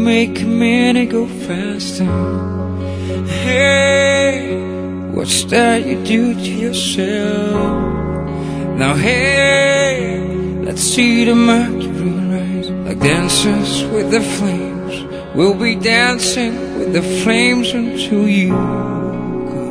make a minute go faster. Hey, what's that you do to yourself? Now hey, let's see the mercury rise. Like dancers with the flames, we'll be dancing with the flames until you go.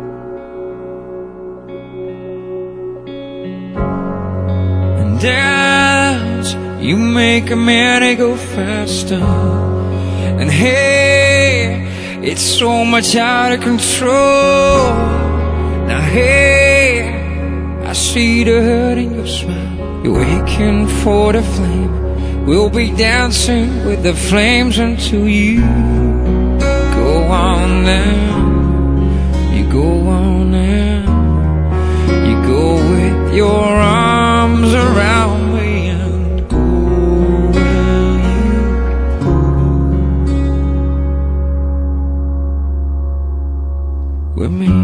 And dance, you make a minute go faster. And hey, it's so much out of control. Now hey, I see the hurt in your smile. You're aching for the flame. We'll be dancing with the flames until you go on now. You go on now. You go with your arms around me and go where you go. With me.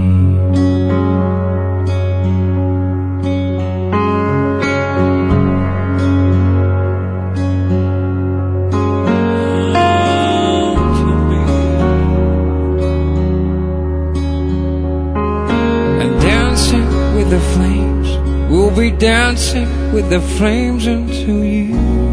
The flames, we'll be dancing with the flames until you